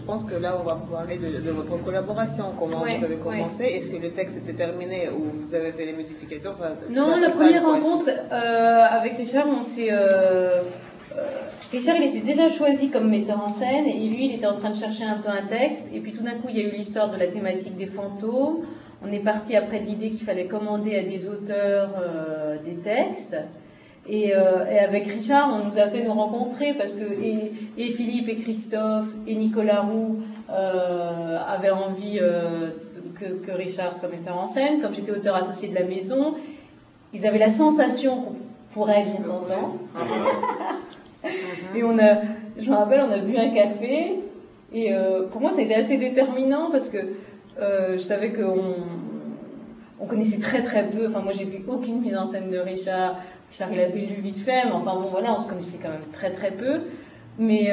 pense que là, on va parler de votre collaboration, comment vous avez commencé. Est-ce que le texte était terminé ou vous avez fait les modifications? Non, la première rencontre avec Richard, Richard, il était déjà choisi comme metteur en scène et lui, il était en train de chercher un peu un texte. Et puis tout d'un coup, il y a eu l'histoire de la thématique des fantômes. On est parti après de l'idée qu'il fallait commander à des auteurs des textes. Et avec Richard, on nous a fait nous rencontrer parce que et Philippe et Christophe et Nicolas Roux avaient envie que Richard soit metteur en scène. Comme j'étais auteur associé de la maison, ils avaient la sensation qu'on pourrait bien s'entendre. Et je me rappelle, on a bu un café et pour moi, ça a été assez déterminant parce que je savais qu'on connaissait très très peu. Enfin, moi, j'ai vu aucune mise en scène de Richard. Richard, il avait lu vite fait, mais enfin bon, voilà, on se connaissait quand même très très peu. Mais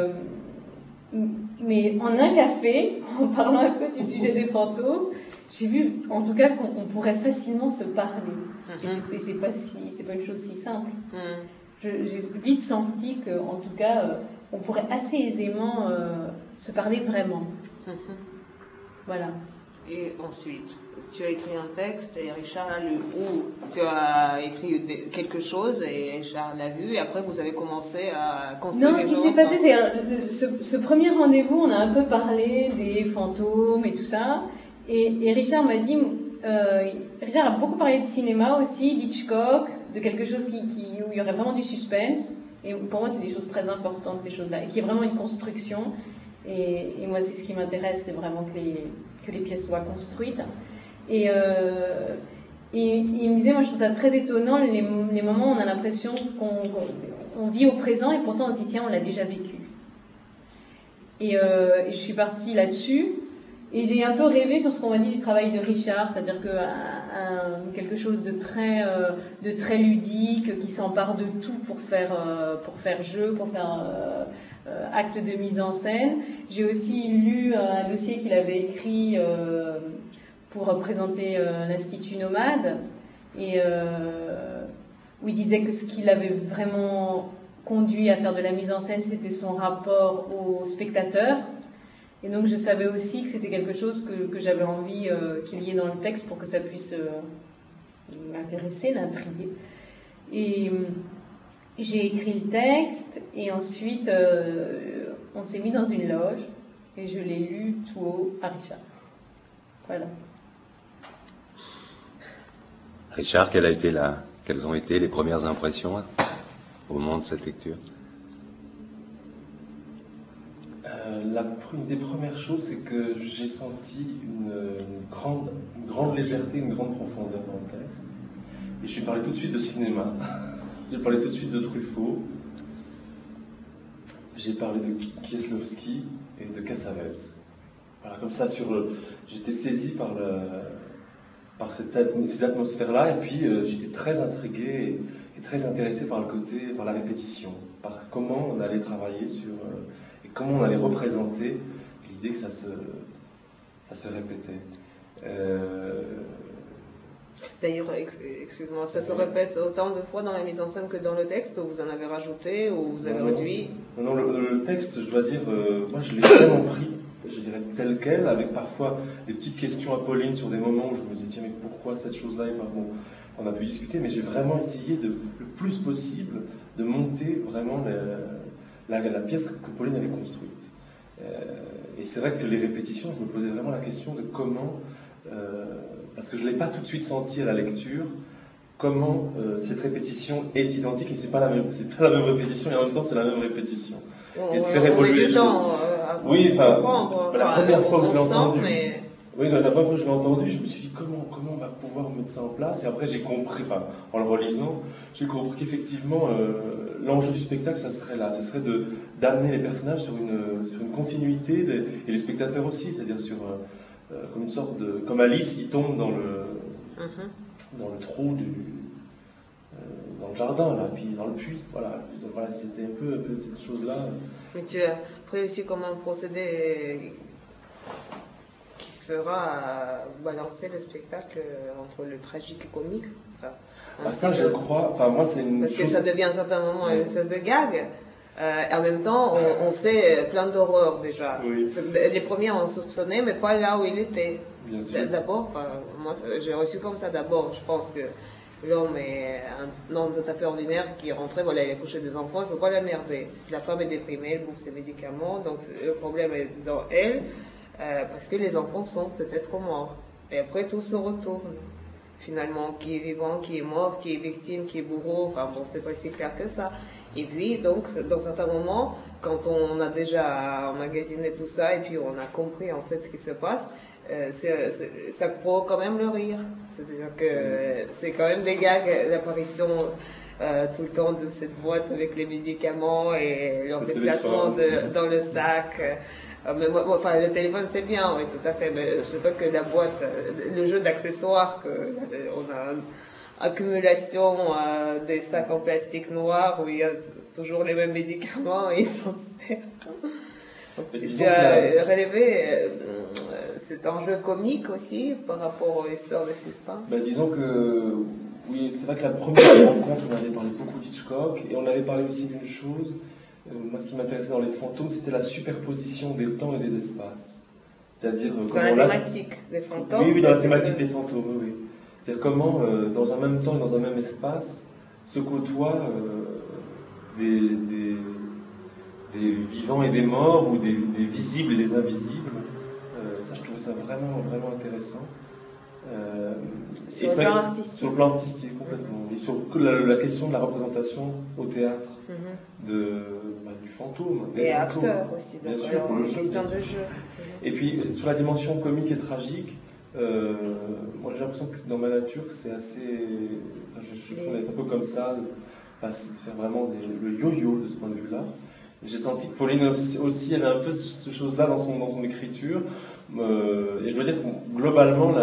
en un café, en parlant un peu du sujet des fantômes, j'ai vu, en tout cas, qu'on pourrait facilement se parler. Et c'est pas une chose si simple. J'ai vite senti qu'en tout cas, on pourrait assez aisément se parler vraiment. Voilà. Et ensuite, tu as écrit un texte et Richard l'a lu. Ou tu as écrit quelque chose et Richard l'a vu et après vous avez commencé à construire. Non, ce qui s'est passé, c'est ce premier rendez-vous, on a un peu parlé des fantômes et tout ça. Et Richard m'a dit, Richard a beaucoup parlé de cinéma aussi, d'Hitchcock, de quelque chose où il y aurait vraiment du suspense. Et pour moi, c'est des choses très importantes, ces choses-là, et qui est vraiment une construction. Et moi, c'est ce qui m'intéresse, c'est vraiment que les pièces soient construites. Et il me disait, moi, je trouve ça très étonnant, les moments où on a l'impression qu'on vit au présent, et pourtant on se dit, tiens, on l'a déjà vécu. Et je suis partie là-dessus. Et j'ai un peu rêvé sur ce qu'on m'a dit du travail de Richard, c'est-à-dire que quelque chose de très ludique, qui s'empare de tout pour faire jeu, pour faire acte de mise en scène. J'ai aussi lu un dossier qu'il avait écrit pour présenter l'Institut Nomade, et où il disait que ce qui l'avait vraiment conduit à faire de la mise en scène, c'était son rapport au spectateur. Et donc je savais aussi que c'était quelque chose que j'avais envie qu'il y ait dans le texte pour que ça puisse m'intéresser, l'intriguer. Et j'ai écrit le texte et ensuite on s'est mis dans une loge et je l'ai lu tout haut à Richard. Voilà. Richard, quelles ont été les premières impressions au moment de cette lecture? Une des premières choses, c'est que j'ai senti une grande légèreté, une grande profondeur dans le texte. Et je suis parlé tout de suite de cinéma. J'ai parlé tout de suite de Truffaut. J'ai parlé de Kieslowski et de Cassavetes. Voilà, comme ça, j'étais saisi par ces atmosphères-là, et puis j'étais très intrigué et très intéressé par la répétition, par comment on allait travailler et comment on allait représenter l'idée que ça se répétait. D'ailleurs, excuse-moi, ça se répète autant de fois dans la mise en scène que dans le texte, ou vous en avez rajouté, ou vous avez réduit? Non, le texte, je dois dire, moi je l'ai vraiment pris, je dirais tel quel, avec parfois des petites questions à Pauline sur des moments où je me disais, tiens, mais pourquoi cette chose-là est pas bon. On a pu discuter, mais j'ai vraiment essayé le plus possible de monter vraiment la pièce que Pauline avait construite. Et c'est vrai que les répétitions, je me posais vraiment la question de comment, parce que je ne l'ai pas tout de suite senti à la lecture, comment cette répétition est identique, et c'est pas la même répétition, et en même temps c'est la même répétition. Et de faire évoluer les choses. Oui, la première fois que je l'ai entendu, je me suis dit comment on va pouvoir mettre ça en place, et après j'ai compris, en le relisant, j'ai compris qu'effectivement l'enjeu du spectacle, ça serait d'amener les personnages sur une continuité, et les spectateurs aussi, c'est-à-dire comme une sorte comme Alice qui tombe dans le trou dans le jardin, là, puis dans le puits, voilà c'était un peu cette chose-là. Mais tu as prévu comment un procédé qui fera balancer le spectacle entre le tragique et le comique. Ça, je crois, moi c'est une Parce chose... que ça devient à un certain moment une espèce de gag. En même temps, on sait plein d'horreurs déjà. Oui. Les premiers on soupçonnait, mais pas là où il était. Bien sûr. D'abord, moi j'ai reçu comme ça d'abord. Je pense que l'homme est un homme tout à fait ordinaire qui est rentré, voilà, il a couché des enfants, il ne faut pas l'emmerder. La femme est déprimée, elle bouffe ses médicaments, donc le problème est dans elle, parce que les enfants sont peut-être morts. Et après tout se retourne. Finalement, qui est vivant, qui est mort, qui est victime, qui est bourreau, enfin bon, c'est pas si clair que ça. Et puis, donc, dans certains moments, quand on a déjà emmagasiné tout ça, et puis on a compris en fait ce qui se passe, ça provoque quand même le rire. C'est-à-dire que c'est quand même des gags, l'apparition tout le temps de cette boîte avec les médicaments et leur déplacement dans le sac. Mais enfin, le téléphone c'est bien, oui, tout à fait, mais je sais pas que la boîte, le jeu d'accessoires, on a une accumulation des sacs en plastique noir où il y a toujours les mêmes médicaments et ils s'en servent. Tu as relevé cet enjeu comique aussi par rapport aux histoires de suspense. Disons que, oui, c'est vrai que la première rencontre, on avait parlé beaucoup d'Hitchcock et on avait parlé aussi d'une chose. Moi, ce qui m'intéressait dans les fantômes, c'était la superposition des temps et des espaces. C'est-à-dire dans la thématique des fantômes. Oui, dans la thématique des fantômes, oui. C'est-à-dire comment, dans un même temps et dans un même espace, se côtoient des vivants et des morts, ou des visibles et des invisibles. Ça, je trouvais ça vraiment, vraiment intéressant. Sur le plan artistique. Sur le plan artistique, complètement. Et sur la question de la représentation au théâtre du fantôme. Des et fantômes. Acteurs aussi, bien sûr, pour le jeu. Question de jeu. Et puis, sur la dimension comique et tragique, moi j'ai l'impression que dans ma nature, c'est assez. Enfin, je suis être un peu comme ça, de faire vraiment le yo-yo de ce point de vue-là. J'ai senti que Pauline aussi avait un peu cette chose-là dans son écriture. Et je dois dire que globalement,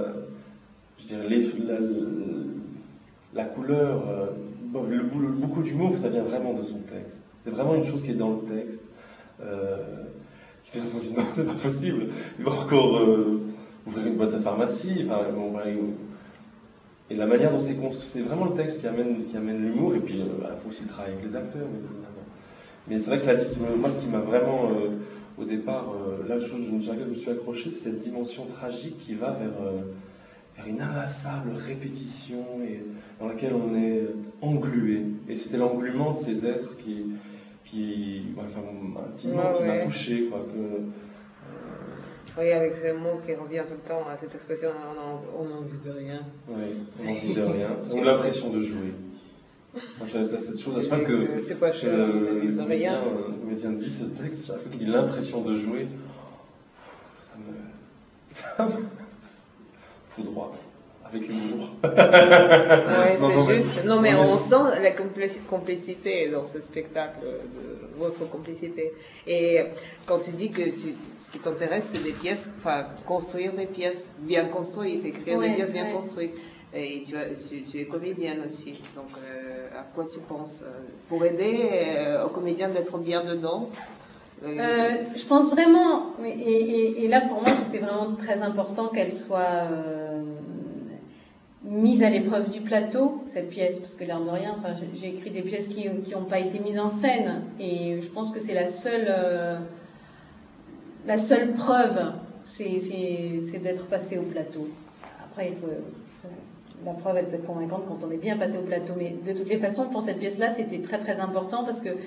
la couleur, beaucoup d'humour, ça vient vraiment de son texte. C'est vraiment une chose qui est dans le texte. Qui fait non, c'est pas possible. Il va encore ouvrir une boîte à pharmacie. Enfin, et la manière dont c'est construit, c'est vraiment le texte qui amène l'humour. Et puis aussi le travail avec les acteurs. Mais c'est vrai que moi, ce qui m'a vraiment, au départ, la chose sur laquelle je me suis accroché, c'est cette dimension tragique qui va vers une inlassable répétition et dans laquelle on est englué. Et c'était l'engluement de ces êtres intimement, qui m'a touché. Oui, avec ce mot qui revient tout le temps, à cette expression, on n'a envie de rien. Oui, on n'a envie de rien. On a l'impression de jouer. Moi, cette chose, à chaque fois que c'est pas cher, le comédien dit ce texte, chaque fois qu'il dit l'impression de jouer, ça me foudroie avec humour. Oui, c'est juste. Non, mais on sent la complicité dans ce spectacle, votre complicité. Et quand tu dis que ce qui t'intéresse, c'est des pièces, enfin, construire des pièces bien construites, écrire des pièces bien construites. Et tu es comédienne aussi, donc à quoi tu penses pour aider aux comédiens d'être bien dedans? Je pense vraiment, et là pour moi c'était vraiment très important qu'elle soit mise à l'épreuve du plateau, cette pièce, parce que l'air de rien, enfin, j'ai écrit des pièces qui n'ont pas été mises en scène, et je pense que c'est la seule preuve, c'est d'être passé au plateau. Après, la preuve, elle peut être convaincante quand on est bien passé au plateau. Mais de toutes les façons, pour cette pièce-là, c'était très très important parce que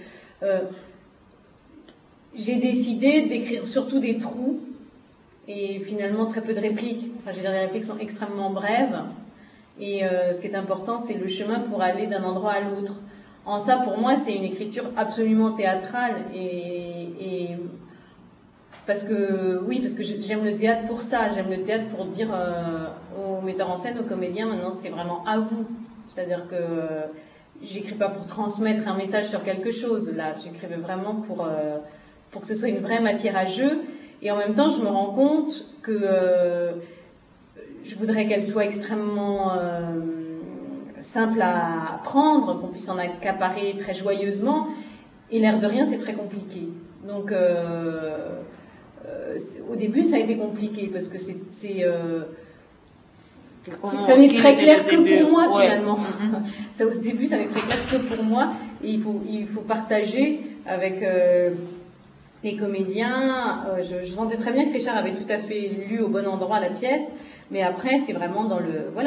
j'ai décidé d'écrire surtout des trous et finalement très peu de répliques. Enfin, je veux dire, les répliques sont extrêmement brèves. Et ce qui est important, c'est le chemin pour aller d'un endroit à l'autre. En ça, pour moi, c'est une écriture absolument théâtrale et parce que j'aime le théâtre pour ça. J'aime le théâtre pour dire aux metteurs en scène, aux comédiens, maintenant c'est vraiment à vous. C'est-à-dire que j'écris pas pour transmettre un message sur quelque chose. Là, j'écrivais vraiment pour que ce soit une vraie matière à jeu. Et en même temps, je me rends compte que je voudrais qu'elle soit extrêmement simple à apprendre, qu'on puisse en accaparer très joyeusement. Et l'air de rien, c'est très compliqué. Donc au début, ça a été compliqué parce que ça n'est très clair que pour moi finalement. Ça, au début, ça n'est très clair que pour moi et il faut partager avec les comédiens. Je sentais très bien que Richard avait tout à fait lu au bon endroit la pièce, mais après c'est vraiment dans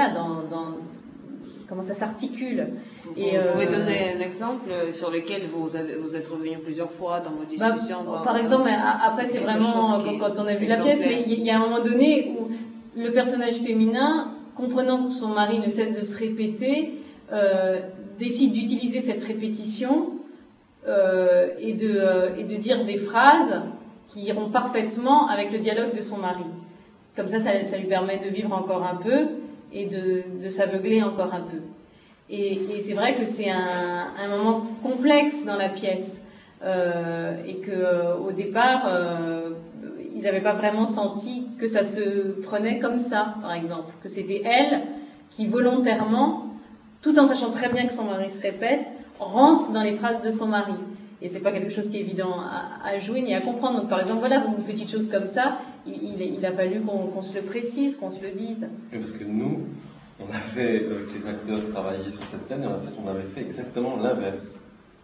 comment ça s'articule. Vous pouvez donner un exemple sur lequel vous êtes revenu plusieurs fois dans vos discussions par exemple, après c'est vraiment quand on a vu la pièce, mais il y a un moment donné où le personnage féminin, comprenant que son mari ne cesse de se répéter, décide d'utiliser cette répétition et de dire des phrases qui iront parfaitement avec le dialogue de son mari. Comme ça lui permet de vivre encore un peu et de s'aveugler encore un peu. Et c'est vrai que c'est un moment complexe dans la pièce et qu'au départ, ils n'avaient pas vraiment senti que ça se prenait comme ça, par exemple. Que c'était elle qui volontairement, tout en sachant très bien que son mari se répète, rentre dans les phrases de son mari. Et c'est pas quelque chose qui est évident à jouer ni à comprendre. Donc par exemple, voilà, une petite chose comme ça, il a fallu qu'on se le précise, qu'on se le dise. Oui, parce que nous, on avait, avec les acteurs, travaillé sur cette scène, et en fait, on avait fait exactement l'inverse.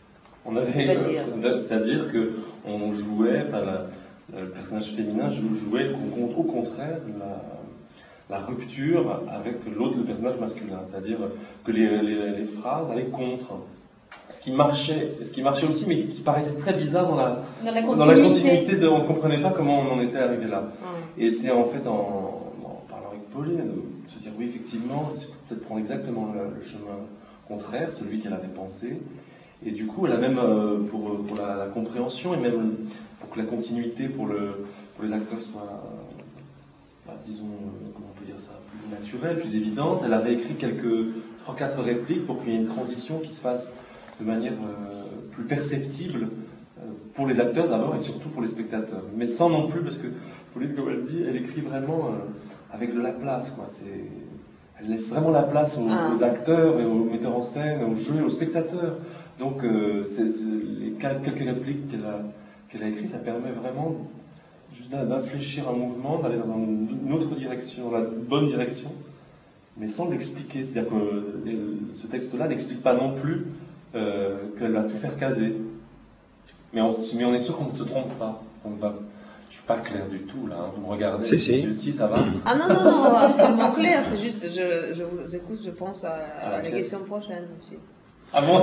C'est-à-dire qu'on jouait, le personnage féminin jouait au contraire la rupture avec l'autre, le personnage masculin. C'est-à-dire que les phrases allaient contre. Ce qui marchait aussi, mais qui paraissait très bizarre dans la continuité. On ne comprenait pas comment on en était arrivé là. Et c'est en fait en parlant avec Pauline, de se dire oui, effectivement, il faut peut-être prendre exactement le chemin contraire, celui qu'elle avait pensé. Et du coup, elle a même, pour la compréhension et même pour que la continuité pour les acteurs soit, disons, comment on peut dire ça, plus naturelle, plus évidente, elle avait écrit 3-4 répliques pour qu'il y ait une transition qui se fasse de manière plus perceptible pour les acteurs d'abord et surtout pour les spectateurs. Mais sans non plus, parce que Pauline, comme elle dit, elle écrit vraiment avec de la place, quoi. Elle laisse vraiment la place aux acteurs et aux metteurs en scène, aux jeux et aux spectateurs. Donc les quelques répliques qu'elle a écrites, ça permet vraiment juste d'infléchir un mouvement, d'aller dans une autre direction, dans la bonne direction, mais sans l'expliquer. C'est-à-dire que ce texte-là n'explique pas non plus qu'elle va tout faire caser. Mais on est sûr qu'on ne se trompe pas. Je ne suis pas clair du tout, là. Vous me regardez. Si, ça va. Ah non, absolument clair. C'est juste, je vous écoute, je pense à la question prochaine aussi. Ah bon?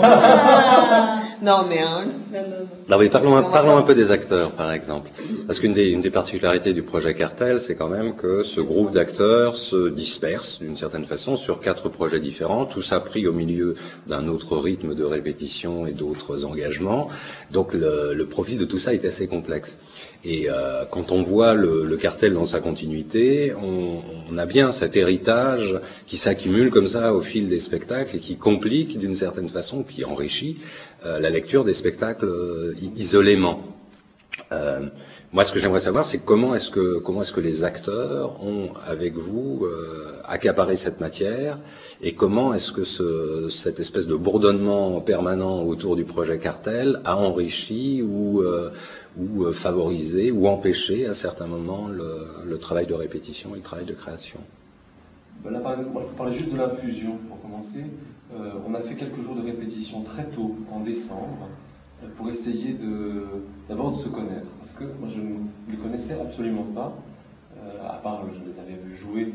Non, mais... Non, mais parlons un peu des acteurs, par exemple. Parce qu'une des particularités du projet Cartel, c'est quand même que ce groupe d'acteurs se disperse, d'une certaine façon, sur 4 projets différents, tout ça pris au milieu d'un autre rythme de répétition et d'autres engagements. Donc le profil de tout ça est assez complexe. Et quand on voit le Cartel dans sa continuité, on a bien cet héritage qui s'accumule comme ça au fil des spectacles et qui complique d'une certaine façon, qui enrichit la lecture des spectacles isolément. Moi, ce que j'aimerais savoir, c'est comment est-ce que les acteurs ont, avec vous, accaparé cette matière, et comment est-ce que cette espèce de bourdonnement permanent autour du projet Cartel a enrichi ou favorisé ou empêché à certains moments le travail de répétition et le travail de création. Là, par exemple, moi, je peux parler juste de l'infusion pour commencer. On a fait quelques jours de répétition très tôt, en décembre, pour essayer d'abord de se connaître, parce que moi je ne les connaissais absolument pas, à part je les avais vus jouer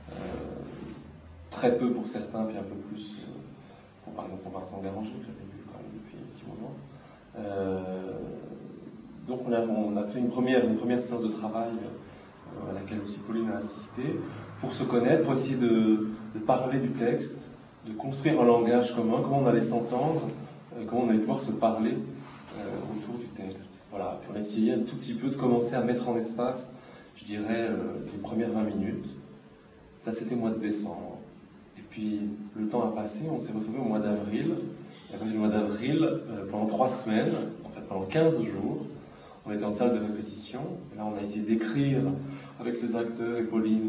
très peu pour certains, puis un peu plus par exemple pour Vincent Garanger, que j'avais vu quand même depuis un petit moment. Donc on a fait une première séance de travail à laquelle aussi Pauline a assisté, pour se connaître, pour essayer de parler du texte, de construire un langage commun, comment on allait s'entendre, comment on allait pouvoir se parler autour du texte. Voilà. Puis on a essayé un tout petit peu de commencer à mettre en espace, je dirais, les premières 20 minutes. Ça, c'était au mois de décembre. Et puis, le temps a passé, on s'est retrouvés au mois d'avril. Et après, le mois d'avril, pendant 3 semaines, en fait, pendant 15 jours, on était en salle de répétition. Et là, on a essayé d'écrire avec les acteurs et Pauline,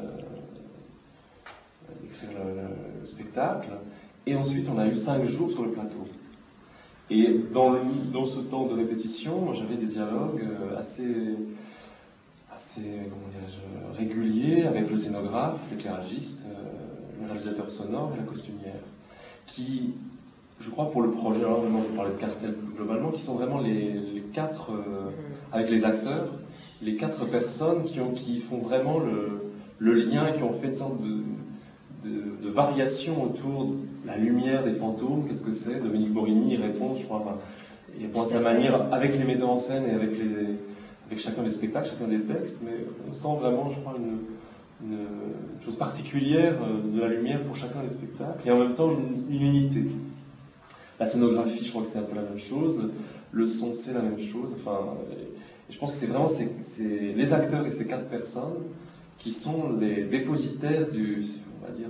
d'écrire le spectacle. Et ensuite, on a eu 5 jours sur le plateau. Et dans ce temps de répétition, j'avais des dialogues assez comment dirais-je, réguliers avec le scénographe, l'éclairagiste, le réalisateur sonore et la costumière, qui je crois pour le projet, alors maintenant je parlais de cartel plus globalement, qui sont vraiment les quatre, avec les acteurs, les 4 personnes qui font vraiment le lien et qui ont fait une sorte de variation autour de la lumière des fantômes. Qu'est-ce que c'est? Dominique Borini y répond, je crois, enfin, il répond à sa manière avec les metteurs en scène et avec chacun des spectacles, chacun des textes, mais on sent vraiment, je crois, une chose particulière de la lumière pour chacun des spectacles, et en même temps une unité. La scénographie, je crois que c'est un peu la même chose, le son, c'est la même chose, enfin, et je pense que c'est vraiment les acteurs et ces 4 personnes qui sont les dépositaires on va dire,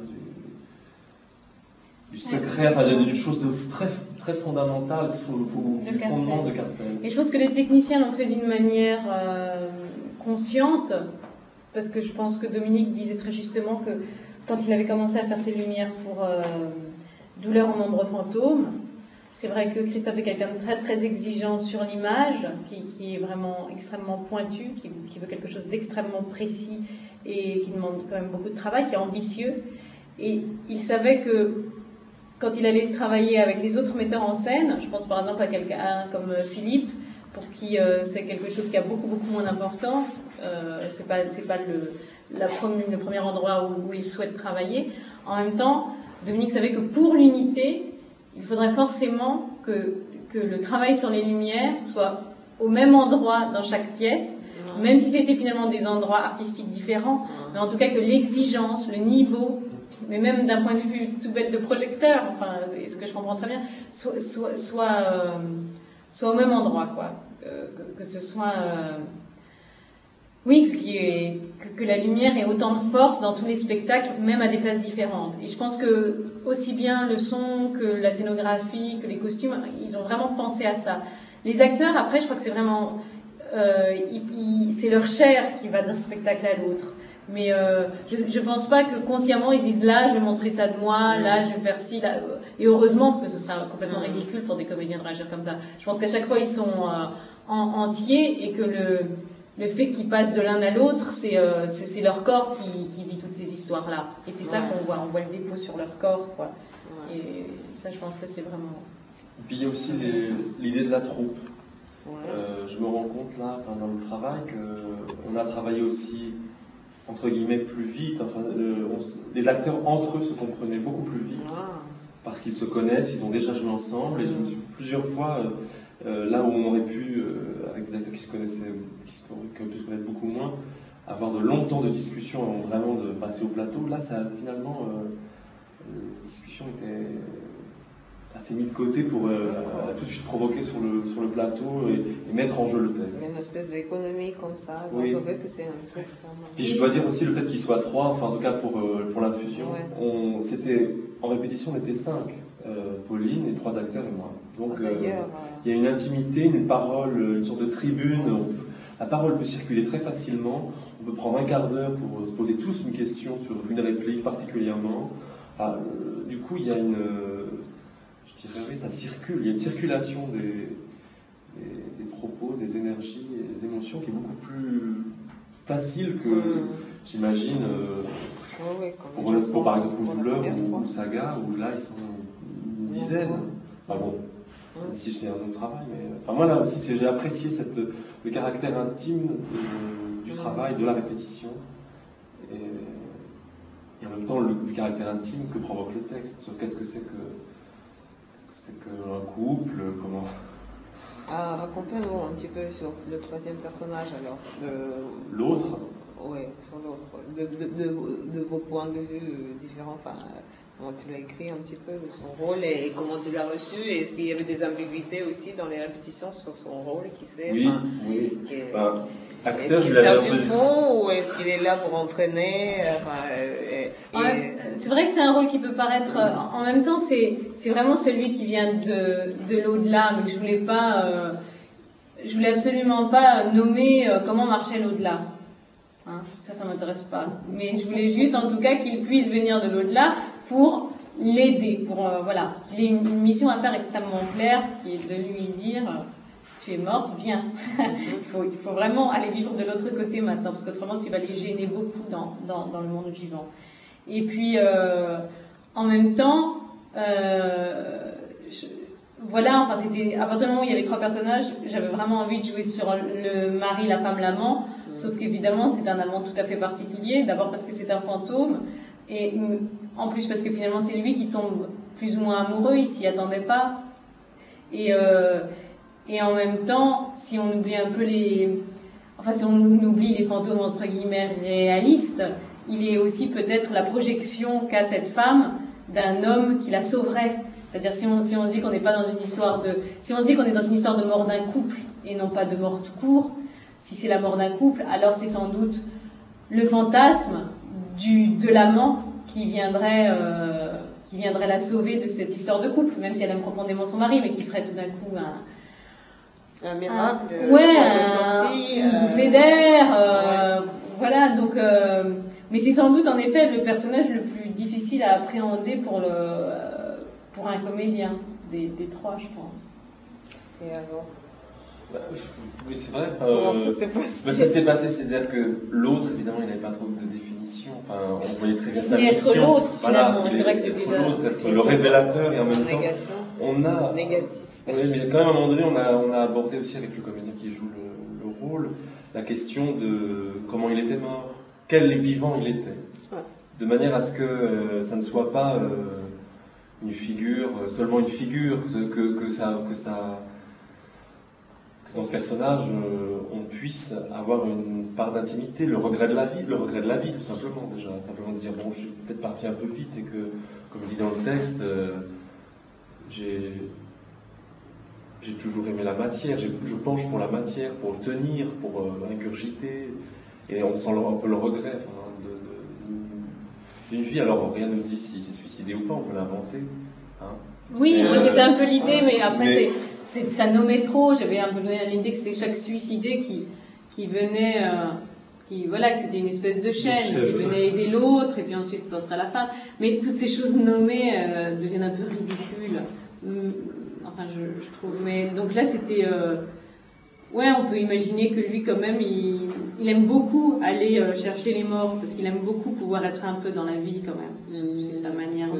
du secret, enfin, d'une chose de très, très fondamentale, du fondement de Cartel. Et je pense que les techniciens l'ont fait d'une manière consciente, parce que je pense que Dominique disait très justement que quand il avait commencé à faire ses lumières pour Douleur aux membres fantômes, c'est vrai que Christophe est quelqu'un de très très exigeant sur l'image, qui est vraiment extrêmement pointu, qui veut quelque chose d'extrêmement précis et qui demande quand même beaucoup de travail, qui est ambitieux. Et il savait que quand il allait travailler avec les autres metteurs en scène, je pense par exemple à quelqu'un comme Philippe, pour qui c'est quelque chose qui a beaucoup beaucoup moins d'importance, c'est pas le premier endroit où il souhaite travailler. En même temps, Dominique savait que pour l'unité, il faudrait forcément que le travail sur les lumières soit au même endroit dans chaque pièce, même si c'était finalement des endroits artistiques différents, mais en tout cas que l'exigence, le niveau, mais même d'un point de vue tout bête de projecteur, enfin, ce que je comprends très bien, soit au même endroit, quoi. Que ce soit... Oui, que la lumière ait autant de force dans tous les spectacles, même à des places différentes. Et je pense que aussi bien le son que la scénographie, que les costumes, ils ont vraiment pensé à ça. Les acteurs, après, je crois que c'est vraiment... c'est leur chair qui va d'un spectacle à l'autre. Mais je pense pas que consciemment ils disent là je vais montrer ça de moi, là je vais faire ci, là. Et heureusement, parce que ce serait complètement ridicule pour des comédiens de réagir comme ça. Je pense qu'à chaque fois ils sont entiers, et que le fait qu'ils passent de l'un à l'autre, c'est leur corps qui vit toutes ces histoires-là. Et c'est ça qu'on voit. On voit le dépôt sur leur corps, quoi. Et ça, je pense que c'est vraiment... Et puis il y a aussi l'idée de la troupe. Je me rends compte là, dans le travail, qu'on a travaillé aussi, entre guillemets, plus vite. Enfin, les acteurs entre eux se comprenaient beaucoup plus vite, parce qu'ils se connaissent, ils ont déjà joué ensemble, et je me suis plusieurs fois... là où on aurait pu, avec des acteurs qui se connaissaient, qui auraient pu se connaître beaucoup moins, avoir de longs temps de discussion avant vraiment de passer au plateau, là, ça finalement, la discussion était assez mise de côté pour tout de suite provoquer sur le plateau et mettre en jeu le texte. Il y a une espèce d'économie comme ça, oui. En fait que c'est un truc vraiment... Puis je dois dire aussi le fait qu'il soit 3, enfin en tout cas pour l'infusion, en répétition on était 5, Pauline et 3 acteurs et moi. Donc il y a une intimité, une parole, une sorte de tribune. La parole peut circuler très facilement. On peut prendre un quart d'heure pour se poser tous une question sur une réplique particulièrement. Du coup, il y a je dirais, oui, ça circule. Il y a une circulation des propos, des énergies et des émotions qui est beaucoup plus facile que, j'imagine, pour par exemple pour Douleur ou Saga, où là ils sont une dizaine. Enfin bon. Si c'est un autre travail, mais enfin, moi là aussi j'ai apprécié le caractère intime du travail, de la répétition, et en même temps le caractère intime que provoque le texte sur qu'est-ce que c'est qu'un couple, comment... Racontez-nous un petit peu sur le 3e personnage alors. L'autre. Oui, sur l'autre. De vos points de vue différents. Enfin, comment tu l'as écrit un petit peu, son rôle, et comment tu l'as reçu, et est-ce qu'il y avait des ambiguïtés aussi dans les répétitions sur son rôle, qui sait? Oui, acteur, est-ce qu'il sert du fond, ou est-ce qu'il est là pour entraîner? C'est vrai que c'est un rôle qui peut paraître... en même temps, c'est vraiment celui qui vient de l'au-delà, mais je voulais absolument pas nommer comment marchait l'au-delà. Hein, ça m'intéresse pas. Mais je voulais juste, en tout cas, qu'il puisse venir de l'au-delà pour l'aider, pour qu'il ait une mission à faire extrêmement claire, qui est de lui dire tu es morte, viens. il faut vraiment aller vivre de l'autre côté maintenant, parce qu'autrement tu vas les gêner beaucoup dans le monde vivant. Et puis en même temps, je voilà, enfin c'était à partir du moment où il y avait 3 personnages, j'avais vraiment envie de jouer sur le mari, la femme, l'amant. Sauf qu'évidemment, c'est un amant tout à fait particulier. D'abord parce que c'est un fantôme, et en plus parce que finalement c'est lui qui tombe plus ou moins amoureux, il s'y attendait pas. Et en même temps, si on oublie un peu si on oublie les fantômes entre guillemets réalistes, il est aussi peut-être la projection qu'a cette femme d'un homme qui la sauverait. C'est-à-dire si on se dit qu'on n'est pas dans une histoire si on se dit qu'on est dans une histoire de mort d'un couple et non pas de mort tout court, si c'est la mort d'un couple, alors c'est sans doute le fantasme de l'amant qui viendrait la sauver de cette histoire de couple, même si elle aime profondément son mari, mais qui ferait tout d'un coup un miracle, une bouffée d'air, voilà. Donc, mais c'est sans doute en effet le personnage le plus difficile à appréhender pour un comédien des 3, je pense. Et alors? Oui, c'est vrai. Ça s'est passé, c'est-à-dire que l'autre, évidemment, il n'avait pas trop de définition. Enfin, on voyait très bien sa mission. Être l'autre, finalement. Voilà, c'est vrai que c'est déjà l'autre, être le révélateur, et en même temps, on a négatif. Oui, mais quand même, à un moment donné, on a abordé aussi avec le comédien qui joue le rôle la question de comment il était mort, quel vivant il était, de manière à ce que ça ne soit pas seulement une figure, que dans ce personnage, on puisse avoir une part d'intimité, le regret de la vie, tout simplement déjà, simplement de dire bon, je suis peut-être parti un peu vite et que, comme il dit dans le texte, j'ai toujours aimé la matière, je penche pour la matière, pour le tenir, pour ingurgiter, et on sent un peu le regret d'une vie. Alors rien ne nous dit s'il s'est suicidé ou pas, on peut l'inventer. Hein. Oui, moi c'était un peu l'idée, mais après ça nommait trop. J'avais un peu donné l'idée que c'était chaque suicidé qui venait, que c'était une espèce de chaîne qui venait aider l'autre, et puis ensuite ça serait la fin. Mais toutes ces choses nommées deviennent un peu ridicules. Enfin, je trouve. Mais donc là, c'était. On peut imaginer que lui, quand même, il aime beaucoup aller chercher les morts, parce qu'il aime beaucoup pouvoir être un peu dans la vie, quand même. C'est sa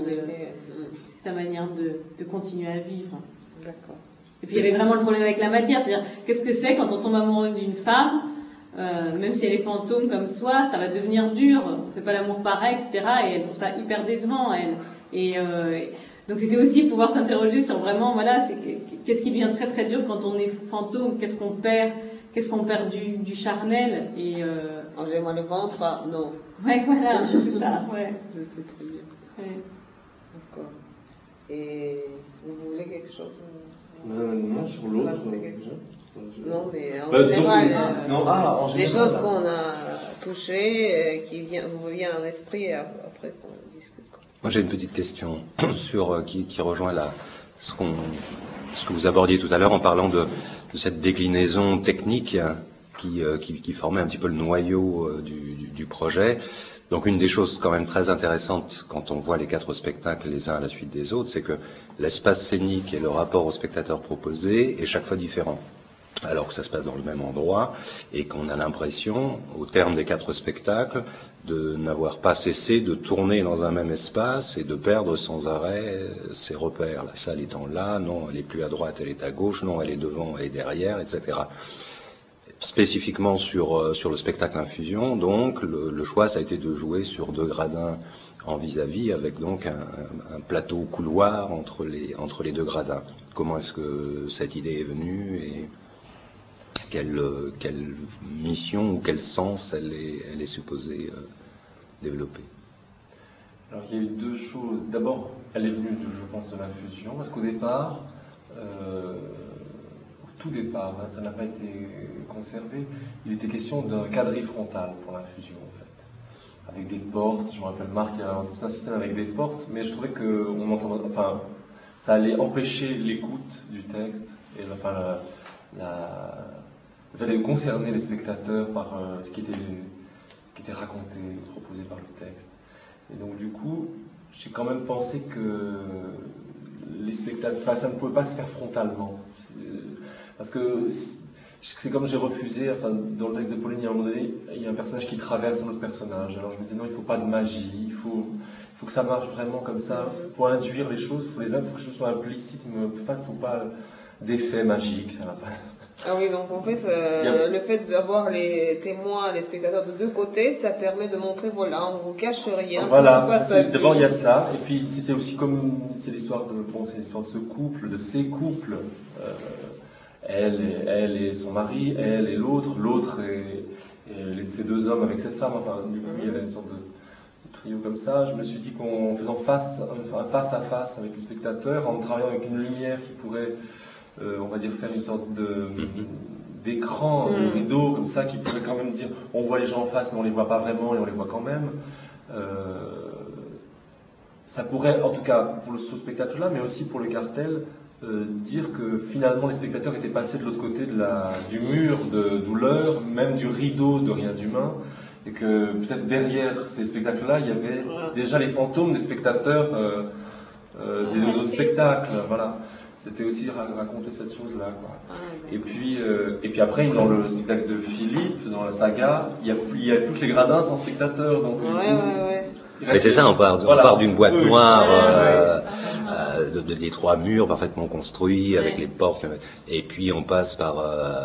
manière de continuer à vivre. D'accord. Et puis il y avait vraiment le problème avec la matière, c'est-à-dire qu'est-ce que c'est quand on tombe amoureux d'une femme, même si elle est fantôme comme soi, ça va devenir dur. On fait pas l'amour pareil, etc. Et elle trouve ça hyper décevant, elle. Donc c'était aussi pouvoir s'interroger sur vraiment, qu'est-ce qui devient très très dur quand on est fantôme, qu'est-ce qu'on perd du charnel, et Enlevez-moi le ventre, non. Ouais, voilà, c'est ça, ouais. Je sais très bien. Ouais. D'accord. Et vous voulez quelque chose? Non, sur l'autre. Non, mais en général, en général, les choses qu'on a touchées, vous revient à l'esprit après qu'on discute. Moi, j'ai une petite question qui rejoint ce que vous abordiez tout à l'heure en parlant de cette déclinaison technique qui formait un petit peu le noyau du projet. Donc, une des choses quand même très intéressantes quand on voit les 4 spectacles les uns à la suite des autres, c'est que l'espace scénique et le rapport au spectateur proposé est chaque fois différent. Alors que ça se passe dans le même endroit et qu'on a l'impression, au terme des 4 spectacles, de n'avoir pas cessé de tourner dans un même espace et de perdre sans arrêt ses repères. La salle étant là, non, elle est plus à droite, elle est à gauche, non, elle est devant, elle est derrière, etc. Spécifiquement sur le spectacle Infusion, donc, le choix, ça a été de jouer sur 2 gradins en vis-à-vis, avec donc un plateau couloir entre les 2 gradins. Comment est-ce que cette idée est venue et quelle mission ou quel sens elle est supposée développer? Alors il y a eu 2 choses. D'abord, elle est venue, je pense, de l'Infusion, parce qu'au départ, tout départ, ça n'a pas été conservé, il était question d'un quadrille frontal pour l'Infusion, en fait. Avec des portes, je me rappelle Marc, il y avait tout un système avec des portes, mais je trouvais que ça allait empêcher l'écoute du texte, et le fait de concerner les spectateurs par ce qui était raconté, proposé par le texte. Et donc du coup, j'ai quand même pensé que les spectacles, ça ne pouvait pas se faire frontalement. Parce que c'est comme j'ai refusé, dans le texte de Pauline, il y a un moment donné, il y a un personnage qui traverse un autre personnage. Alors je me disais non, il ne faut pas de magie, il faut faut que ça marche vraiment comme ça. Faut induire les choses, faut que les choses soient implicites, mais faut pas d'effet magique, ça va pas. Ah oui, donc en fait, le fait d'avoir les témoins, les spectateurs de deux côtés, ça permet de montrer, voilà, on vous cache rien. Voilà, d'abord il y a ça, et puis c'était aussi comme, c'est l'histoire de ce couple, de ces couples, elle et son mari, elle et l'autre et ces deux hommes avec cette femme, enfin du coup il y avait une sorte de trio comme ça. Je me suis dit qu'en faisant face à face avec les spectateurs, en travaillant avec une lumière qui pourrait, on va dire, faire une sorte d'écran, de rideau comme ça, qui pourrait quand même dire on voit les gens en face mais on les voit pas vraiment et on les voit quand même. Ça pourrait, en tout cas pour ce spectacle-là, mais aussi pour le cartel, dire que finalement les spectateurs étaient passés de l'autre côté du mur de douleur, même du rideau de rien d'humain, et que peut-être derrière ces spectacles-là, il y avait déjà les fantômes des spectateurs des autres spectacles. Voilà. C'était aussi raconter cette chose-là, quoi. Et puis après, dans le spectacle de Philippe, dans la saga, il y a plus que les gradins sans spectateurs. Donc, mais c'est ça, on part d'une boîte noire, des trois murs parfaitement construits avec les portes, et puis on passe par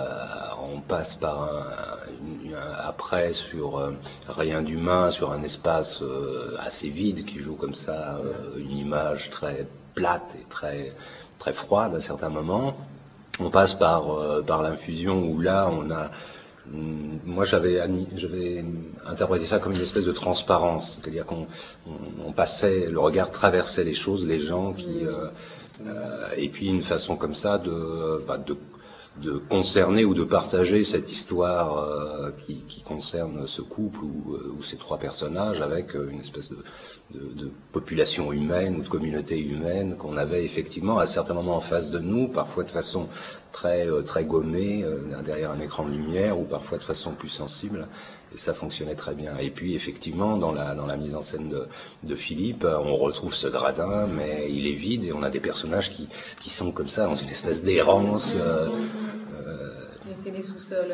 après sur rien d'humain, sur un espace assez vide qui joue comme ça, une image très plate et très froide à certains moments. On passe par l'infusion où là on a, moi j'avais interprété ça comme une espèce de transparence, c'est-à-dire qu'on passait, le regard traversait les choses, les gens et puis une façon comme ça de concerner ou de partager cette histoire qui concerne ce couple ou ces trois personnages avec une espèce de population humaine ou de communauté humaine qu'on avait effectivement à certains moments en face de nous, parfois de façon très gommée derrière un écran de lumière ou parfois de façon plus sensible, et ça fonctionnait très bien. Et puis effectivement dans la mise en scène de Philippe, on retrouve ce gradin mais il est vide et on a des personnages qui sont comme ça dans une espèce d'errance. C'est les sous-sols,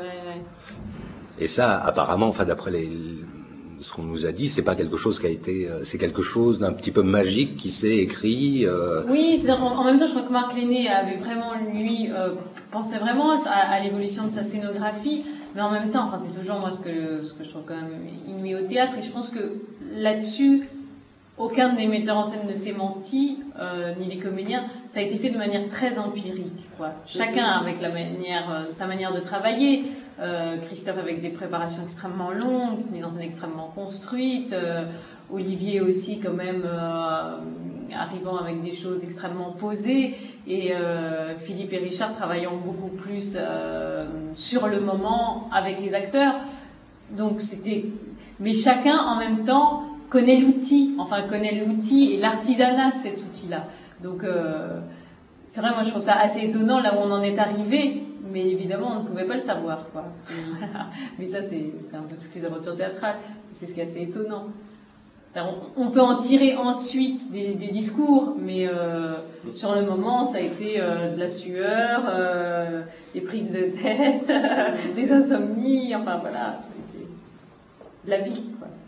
Et ça, apparemment, enfin d'après ce qu'on nous a dit, c'est pas quelque chose qui a été, c'est quelque chose d'un petit peu magique qui s'est écrit. Oui, en même temps, je crois que Marc Lenné avait vraiment, lui, pensait vraiment à l'évolution de sa scénographie, mais en même temps, enfin, c'est toujours moi ce que je trouve quand même inouï au théâtre, et je pense que là-dessus, aucun des metteurs en scène ne s'est menti, ni les comédiens. Ça a été fait de manière très empirique, quoi. Chacun avec sa manière de travailler. Christophe avec des préparations extrêmement longues, une mise en scène extrêmement construite. Olivier aussi quand même arrivant avec des choses extrêmement posées. Et Philippe et Richard travaillant beaucoup plus sur le moment avec les acteurs. Donc mais chacun en même temps connaît l'outil et l'artisanat de cet outil-là. Donc, c'est vrai, moi je trouve ça assez étonnant là où on en est arrivé, mais évidemment on ne pouvait pas le savoir, quoi. Mais ça, c'est un peu toutes les aventures théâtrales, c'est ce qui est assez étonnant. On peut en tirer ensuite des discours, mais sur le moment, ça a été de la sueur, des prises de tête, des insomnies, enfin voilà, c'était la vie, quoi.